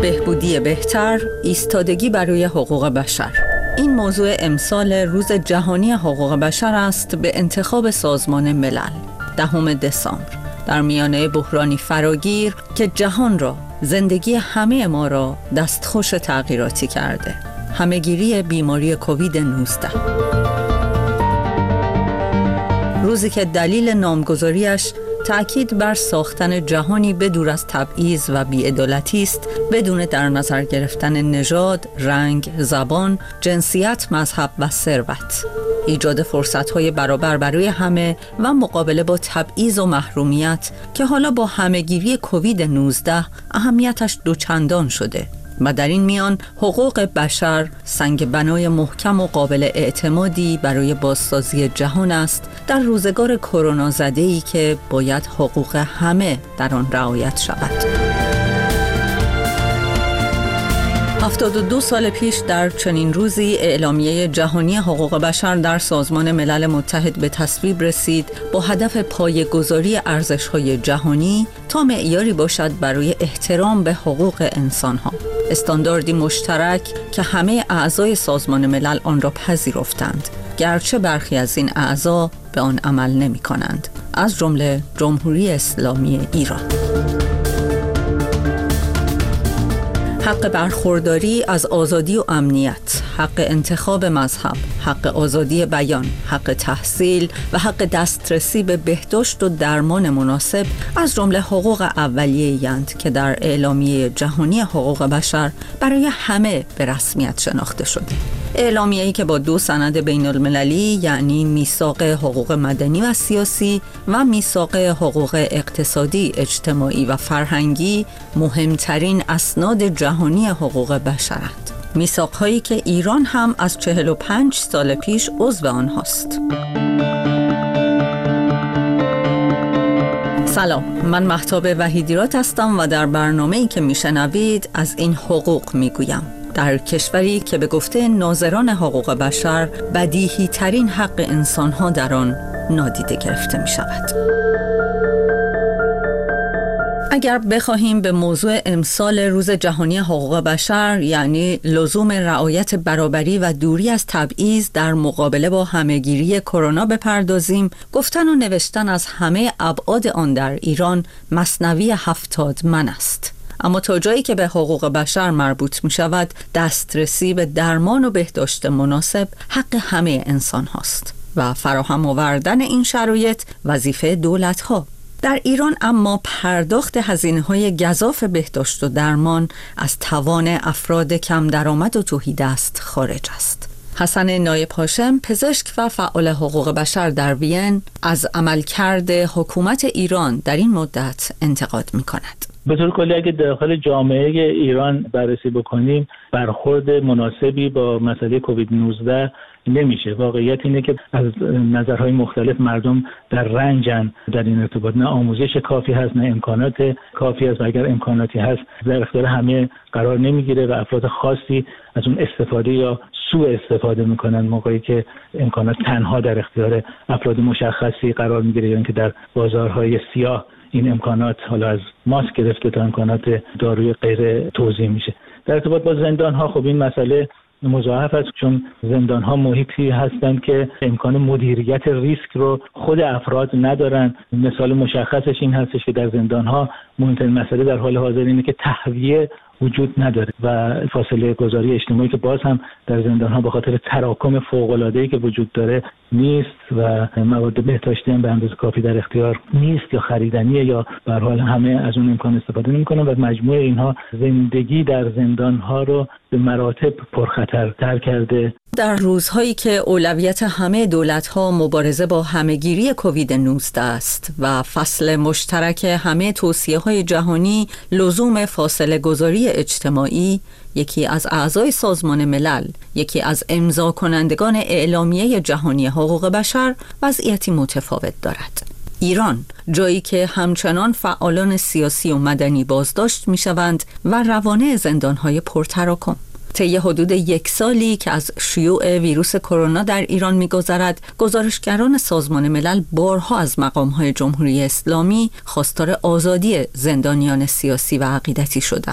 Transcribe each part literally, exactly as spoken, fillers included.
بهبودی بهتر، ایستادگی برای حقوق بشر. این موضوع امسال روز جهانی حقوق بشر است به انتخاب سازمان ملل دهم دسامبر، در میانه بحرانی فراگیر که جهان را، زندگی همه ما را دستخوش تغییراتی کرده. همه‌گیری بیماری کووید نوزده. روزی که دلیل نامگذاریش تأکید بر ساختن جهانی بدور از تبعیض و بی‌عدالتی است، بدون در نظر گرفتن نژاد، رنگ، زبان، جنسیت، مذهب و ثروت. ایجاد فرصت‌های برابر برای همه و مقابله با تبعیض و محرومیت که حالا با همه‌گیری کووید نوزده اهمیتش دوچندان شده. و در این میان حقوق بشر سنگ بنای محکم و قابل اعتمادی برای بازسازی جهان است در روزگار کرونا زده‌ای که باید حقوق همه در آن رعایت شود. هفتاد و دو سال پیش در چنین روزی اعلامیه جهانی حقوق بشر در سازمان ملل متحد به تصویب رسید با هدف پایه‌گذاری ارزش‌های جهانی تا معیاری باشد برای احترام به حقوق انسان‌ها. استانداردی مشترک که همه اعضای سازمان ملل آن را پذیرفتند، گرچه برخی از این اعضا به آن عمل نمی‌کنند، از جمله جمهوری اسلامی ایران. حق برخورداری از آزادی و امنیت، حق انتخاب مذهب، حق آزادی بیان، حق تحصیل و حق دسترسی به بهداشت و درمان مناسب از جمله حقوق اولیه‌اند که در اعلامیه جهانی حقوق بشر برای همه به رسمیت شناخته شده. اعلامیه‌ای که با دو سند بین المللی، یعنی میثاق حقوق مدنی و سیاسی و میثاق حقوق اقتصادی، اجتماعی و فرهنگی، مهمترین اسناد جهانی حقوق بشرند. میثاق‌هایی که ایران هم از چهل و پنج سال پیش عضو آنهاست. سلام، من مهتاب وحیدیرات هستم و در برنامه‌ای که میشنوید از این حقوق میگویم. در کشوری که به گفته ناظران حقوق بشر بدیهی ترین حق انسان‌ها در آن نادیده گرفته می شود. اگر بخواهیم به موضوع امسال روز جهانی حقوق بشر، یعنی لزوم رعایت برابری و دوری از تبعیض در مقابله با همه‌گیری کرونا بپردازیم، گفتن و نوشتن از همه ابعاد آن در ایران مثنوی هفتاد من است. اما تا جایی که به حقوق بشر مربوط می شود، دسترسی به درمان و بهداشت مناسب حق همه انسان هاست و فراهم آوردن این شرایط وظیفه دولت ها. در ایران اما پرداخت هزینه‌های گزاف بهداشت و درمان از توان افراد کم درآمد و تهیدست خارج است. حسن نایب هاشم، پزشک و فعال حقوق بشر در وین، از عملکرد حکومت ایران در این مدت انتقاد می کند. به طور کلی اگه داخل جامعه ایران بررسی بکنیم، برخورد مناسبی با مسئله کووید نوزده نمیشه. واقعیت اینه که از نظرهای مختلف مردم در رنجن در این ارتباط. نه آموزش کافی هست، نه امکانات کافی هست و اگر امکاناتی هست در اختیار همه قرار نمیگیره و افراد خاصی از اون استفاده یا سوء استفاده میکنن، موقعی که امکانات تنها در اختیار افراد مشخصی قرار میگیره یا اینکه در بازارهای سیاه این امکانات حالا از ماسک گرفته تا امکانات داروی غیر توزیع میشه. در ارتباط با زندان ها خب این مسئله مضاعف است، چون زندان ها محیطی هستند که امکان مدیریت ریسک رو خود افراد ندارن. مثال مشخصش این هستش که در زندان ها مهمترین مسئله در حال حاضر اینه که تهویه وجود نداره و فاصله گذاری اجتماعی که باز هم در زندان ها به خاطر تراکم فوق العاده ای که وجود داره نیست و مواد بهداشتی هم به اندازه کافی در اختیار نیست یا خریدنیه یا به هر حال همه از اون امکان استفاده نمی‌کنن و مجموع اینها زندگی در زندان ها رو به مراتب پرخطرتر کرده. در روزهایی که اولویت همه دولت‌ها مبارزه با همه‌گیری کووید نوزده است و فصل مشترک همه توصیه‌های جهانی لزوم فاصله گذاری اجتماعی، یکی از اعضای سازمان ملل، یکی از امضا کنندگان اعلامیه جهانی حقوق بشر وضعیتی متفاوت دارد. ایران، جایی که همچنان فعالان سیاسی و مدنی بازداشت می‌شوند و روانه زندان‌های پرتراکم. طی حدود یک سالی که از شیوع ویروس کرونا در ایران می‌گذرد، گزارشگران سازمان ملل بارها از مقام‌های جمهوری اسلامی خواستار آزادی زندانیان سیاسی و عقیدتی شدند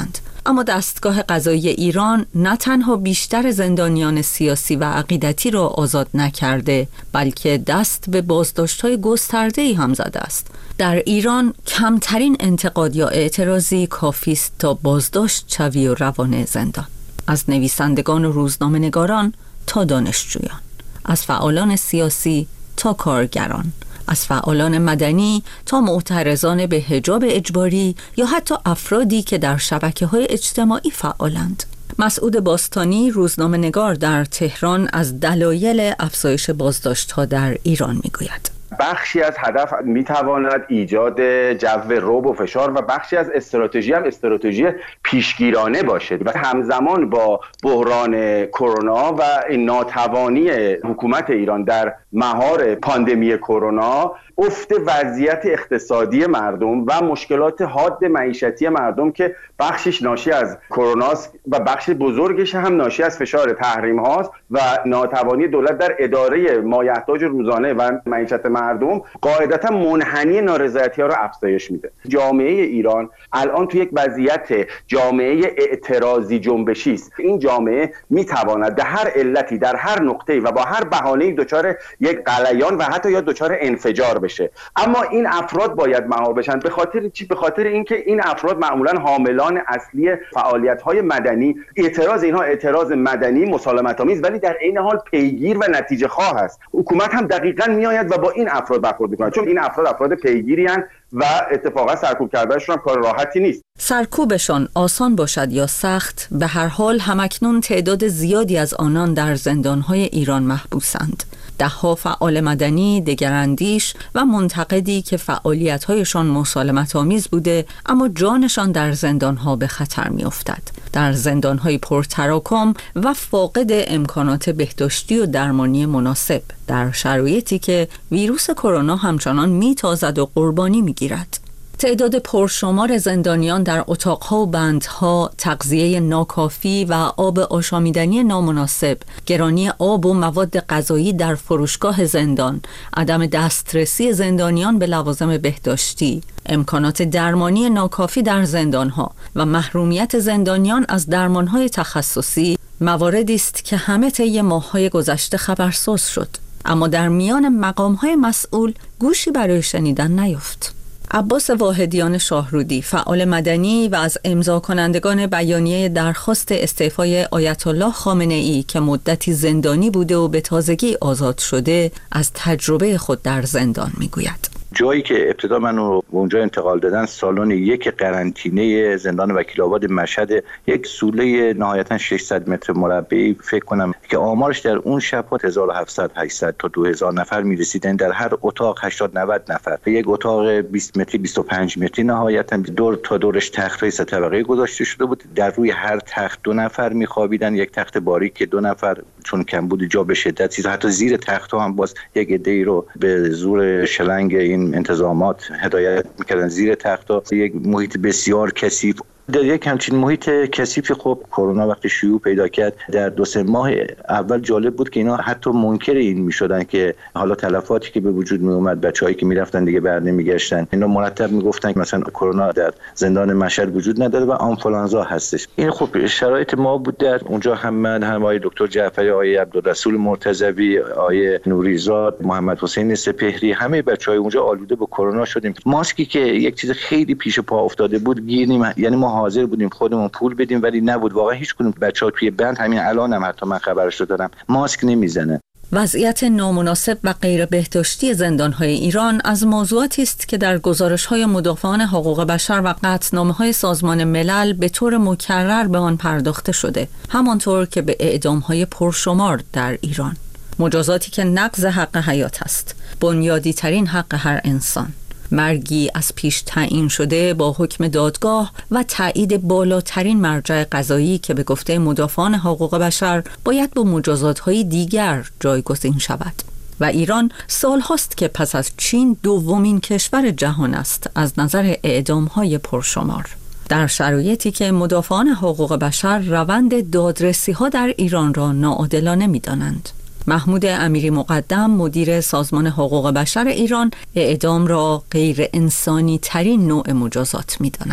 اما دستگاه قضایی ایران نه تنها بیشتر زندانیان سیاسی و عقیدتی را آزاد نکرده، بلکه دست به بازداشت‌های گسترده‌ای هم زده است. در ایران کمترین انتقاد یا اعتراضی کافی است تا بازداشت شوی و روانه زندان. از نویسندگان و روزنامه‌نگاران تا دانشجویان، از فعالان سیاسی تا کارگران، از فعالان مدنی تا معترضان به حجاب اجباری یا حتی افرادی که در شبکه‌های اجتماعی فعالند. مسعود باستانی، روزنامه‌نگار در تهران، از دلایل افزایش بازداشت‌ها در ایران می‌گوید. بخشی از هدف میتواند ایجاد جو رعب و فشار و بخشی از استراتژی هم استراتژی پیشگیرانه باشه و همزمان با بحران کرونا و ناتوانی حکومت ایران در مهار پاندمی کرونا، افت وضعیت اقتصادی مردم و مشکلات حاد معیشتی مردم که بخشش ناشی از کرونا است و بخش بزرگش هم ناشی از فشار تحریم هاست و ناتوانی دولت در اداره مایحتاج روزانه و معیشت مردم قاعدتا منحنی نارضایتی ها را افزایش میده. جامعه ایران الان توی یک وضعیت جامعه اعتراضی جنبشی است. این جامعه میتواند به هر علتی در هر نقطه‌ای و با هر بهانه‌ای دچار یک غلیان و حتی یا دچار انفجار بشه، اما این افراد باید مهار بشن. به خاطر چی؟ به خاطر اینکه این افراد معمولا حاملان اصلی فعالیت‌های مدنی، اعتراض اینها اعتراض مدنی مسالمت آمیز ولی در عین حال پیگیر و نتیجه خواه است. حکومت هم دقیقاً میآید و با این افراد برخورد می‌کنه، چون این افراد افراد پیگیری هستند و اتفاقا سرکوب کردنشون هم کار راحتی نیست. سرکوبشان آسان باشد یا سخت، به هر حال همکنون تعداد زیادی از آنان در زندان‌های ایران محبوسند. ده‌ها فعال مدنی، دگراندیش و منتقدی که فعالیت‌هایشان مسالمت‌آمیز بوده اما جانشان در زندان‌ها به خطر می‌افتد. در زندان‌های پرتراکم و فاقد امکانات بهداشتی و درمانی مناسب، در شرایطی که ویروس کرونا همچنان می‌تازد و قربانی می‌گیرد. تعداد پرشمار زندانیان در اتاقها و بندها، تغذیه ناکافی و آب آشامیدنی نامناسب، گرانی آب و مواد غذایی در فروشگاه زندان، عدم دسترسی زندانیان به لوازم بهداشتی، امکانات درمانی ناکافی در زندانها و محرومیت زندانیان از درمانهای تخصصی مواردی است که همه طی ماه‌های گذشته خبرساز شد، اما در میان مقام‌های مسئول گوشی برای شنیدن نیافت. عباس واحدیان شاهرودی، فعال مدنی و از امضا کنندگان بیانیه درخواست استعفای آیت الله خامنه‌ای که مدتی زندانی بوده و به تازگی آزاد شده، از تجربه خود در زندان میگوید. جایی که ابتدا منو اونجا انتقال دادن، سالن یک قرنطینه زندان وکیل آباد مشهد، یک سوله نهایتا ششصد متر مربعی فکر کنم که آمارش در اون شب‌ها هزار و هفتصد هشتصد تا دو هزار نفر می‌رسیدن، در هر اتاق هشتاد نود نفر، یک اتاق بیست متری بیست و پنج متری نهایتا دور تا دورش تخت‌های سه طبقه گذاشته شده بود، در روی هر تخت دو نفر می‌خوابیدن، یک تخت باریک دو نفر، چون کمبود جا به شدت چیز، حتی زیر تخت‌ها هم باز یک عده‌ای رو به زور شلنگ این انتظامات هدایت میکردن زیر تخت‌ها. یک محیط بسیار کثیف. در یک همچین محیط کثیف خب کرونا وقتی شیوع پیدا کرد در دو سه ماه اول جالب بود که اینا حتی منکر این میشدن که حالا تلفاتی که به وجود می اومد، بچه‌هایی که میرفتن دیگه بر نمیگشتن، اینا مرتب میگفتن که مثلا کرونا در زندان مشهد وجود نداره و آنفولانزا هستش. این خب شرایط ما بود در اونجا، هم من هم آقای دکتر جعفری، آقای عبدالرسول مرتضوی، آقای نوریزاد، محمد حسین سپهری، همه بچهای اونجا آلوده به کرونا شدیم. ماسکی که یک چیز خیلی پیش پا افتاده بود گیریم، یعنی ما حاضر بودیم خودمون پول بدیم ولی نبود. واقعا هیچ کدوم بچه‌ها توی بند، همین الانم هم حتی من خبرش رو دارم، ماسک نمیزنن. وضعیت نامناسب و غیر بهداشتی زندان‌های ایران از موضوعاتی است که در گزارش‌های مدافعان حقوق بشر و قطعنامه‌های سازمان ملل به طور مکرر به آن پرداخته شده، همانطور که به اعدام‌های پرشمار در ایران. مجازاتی که نقض حق حیات است، بنیادی ترین حق هر انسان. مرگی از پیش تعیین شده با حکم دادگاه و تایید بالاترین مرجع قضایی که به گفته مدافعان حقوق بشر باید با مجازات‌های دیگر جایگزین شود. و ایران سال هاست که پس از چین دومین کشور جهان است از نظر اعدام‌های پرشمار. در شرایطی که مدافعان حقوق بشر روند دادرسی‌ها در ایران را ناعادلانه می‌دانند. محمود امیری مقدم، مدیر سازمان حقوق بشر ایران، اعدام را غیر انسانی ترین نوع مجازات می داند.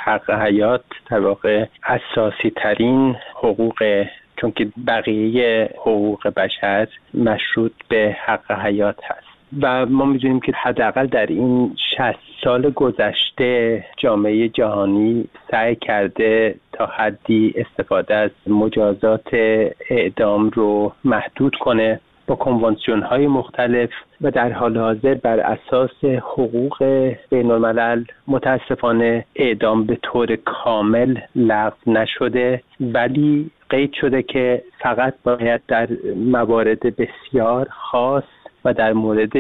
حق حیات در واقع اساسی ترین حقوق، چون که بقیه حقوق بشر مشروط به حق حیات هست و ما می‌دونیم که حداقل در این شصت سال گذشته جامعه جهانی سعی کرده تا حدی استفاده از مجازات اعدام رو محدود کنه با کنوانسیون‌های مختلف و در حال حاضر بر اساس حقوق بین‌الملل متاسفانه اعدام به طور کامل لغو نشده، ولی قید شده که فقط باید در موارد بسیار خاص و در مورد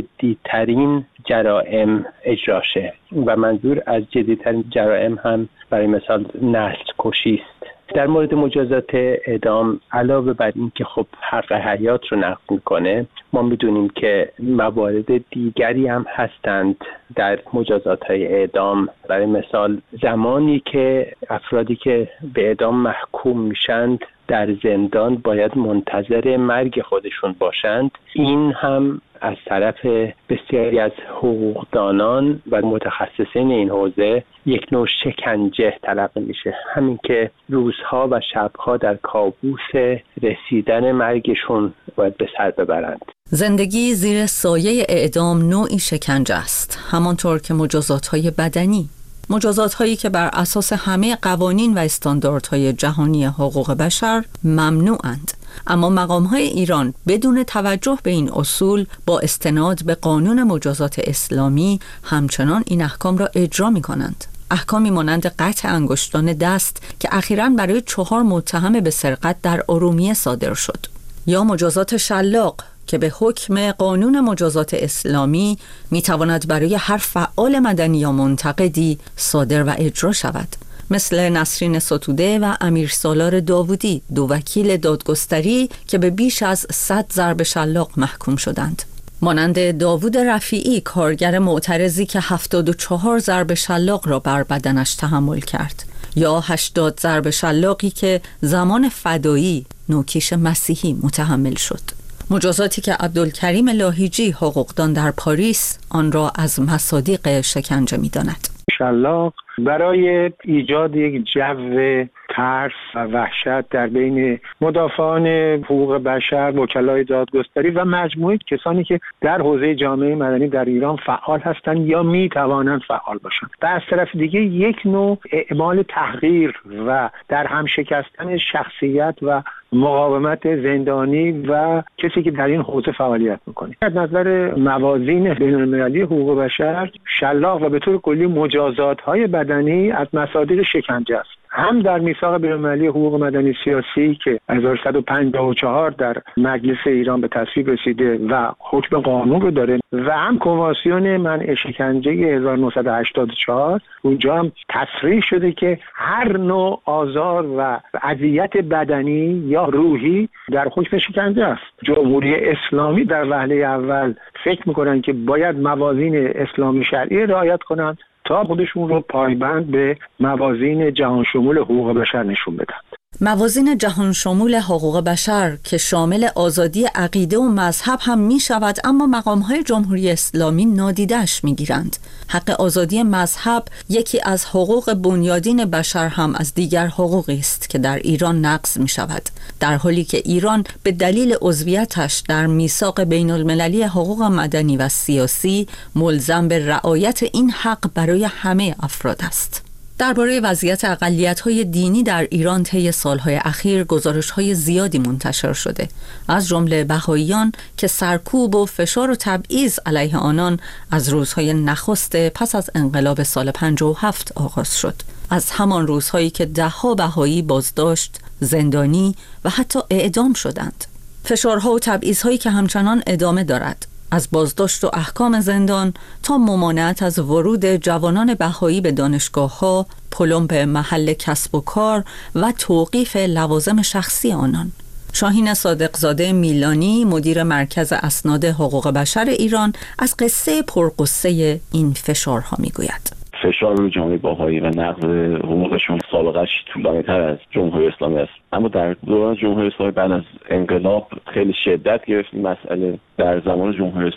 جدی‌ترین جرائم اجرا شه و منظور از جدی‌ترین جرائم هم برای مثال نسل کشی است. در مورد مجازات اعدام علاوه بر این که خب حق حیات رو نقض میکنه، ما میدونیم که موارد دیگری هم هستند در مجازات های اعدام. برای مثال زمانی که افرادی که به اعدام محکوم میشند در زندان باید منتظر مرگ خودشون باشند، این هم از طرف بسیاری از حقوقدانان و متخصصین این حوزه یک نوع شکنجه تلقی میشه. همین که روزها و شبها در کابوس رسیدن مرگشون باید به سر ببرند. زندگی زیر سایه اعدام نوعی شکنجه است، همانطور که مجازات‌های بدنی، مجازات‌هایی که بر اساس همه قوانین و استانداردهای جهانی حقوق بشر ممنوعند. اما مقام‌های ایران بدون توجه به این اصول با استناد به قانون مجازات اسلامی همچنان این احکام را اجرا می‌کنند. احکامی مانند قطع انگشتان دست که اخیراً برای چهار متهم به سرقت در ارومیه صادر شد، یا مجازات شلاق که به حکم قانون مجازات اسلامی میتواند برای هر فعال مدنی یا منتقدی صادر و اجرا شود، مثل نسرین ستوده و امیر سالار داوودی، دو وکیل دادگستری که به بیش از صد ضرب شلاق محکوم شدند. مانند داوود رفیعی، کارگر معترضی که هفتاد و چهار ضرب شلاق را بر بدنش تحمل کرد، یا هشتاد ضرب شلاقی که زمان فدایی، نوکیش مسیحی، متحمل شد. مجازاتی که عبدالکریم لاهیجی، حقوقدان در پاریس، آن را از مصادیق شکنجه می‌داند. شلاق برای ایجاد یک جو ترس و وحشت در بین مدافعان حقوق بشر، وکلای دادگستری و مجموعه کسانی که در حوزه جامعه مدنی در ایران فعال هستند یا می توانند فعال باشند. و از طرف دیگه یک نوع اعمال تحقیر و در هم شکستن شخصیت و مقاومت زندانی و کسی که در این حوزه فعالیت میکنه. از نظر موازین بین‌المللی حقوق بشر، شلاق و به طور کلی مجازات‌های بدنی از مصادیق شکنجه است. هم در میثاق بین‌المللی حقوق مدنی سیاسی که هزار و صد و پنجاه و چهار در مجلس ایران به تصویب رسیده و حکم قانون رو داره، و هم کنوانسیون منع شکنجه هزار و نهصد و هشتاد و چهار، اونجا هم تصریح شده که هر نوع آزار و اذیت بدنی یا روحی در حکم شکنجه است. جمهوری اسلامی در وهله اول فکر میکنن که باید موازین اسلامی شرعی رعایت کنند تا خودشون رو پایبند به موازین جهان شمول حقوق بشر نشون بدن. موازین جهان شمول حقوق بشر که شامل آزادی عقیده و مذهب هم می شود، اما مقام‌های جمهوری اسلامی نادیده‌اش می گیرند. حق آزادی مذهب یکی از حقوق بنیادین بشر هم از دیگر حقوقی است که در ایران نقض می شود، در حالی که ایران به دلیل عضویتش در میثاق بین‌المللی حقوق مدنی و سیاسی ملزم به رعایت این حق برای همه افراد است. درباره وضعیت اقلیت‌های دینی در ایران طی سال‌های اخیر گزارش‌های زیادی منتشر شده، از جمله بهائیان که سرکوب و فشار و تبعیض علیه آنان از روزهای نخست پس از انقلاب سال پنجاه و هفت آغاز شد، از همان روزهایی که ده‌ها بهایی بازداشت، زندانی و حتی اعدام شدند. فشارها و تبعیض‌هایی که همچنان ادامه دارد، از بازداشت و احکام زندان تا ممانعت از ورود جوانان بهایی به دانشگاه‌ها، پلم به محل کسب و کار و توقیف لوازم شخصی آنان. شاهین صادقزاده میلانی، مدیر مرکز اسناد حقوق بشر ایران، از قصه پرقصه این فشارها میگوید. فشار روی جامعه بهایی و نقض حقوقشون سابقه‌اش طولانی‌تر از جمهوری اسلامی است، اما در دوران جمهوری اسلامی بعد از انقلاب خیلی شدت گرفت این مسئله. در زمان جمهوری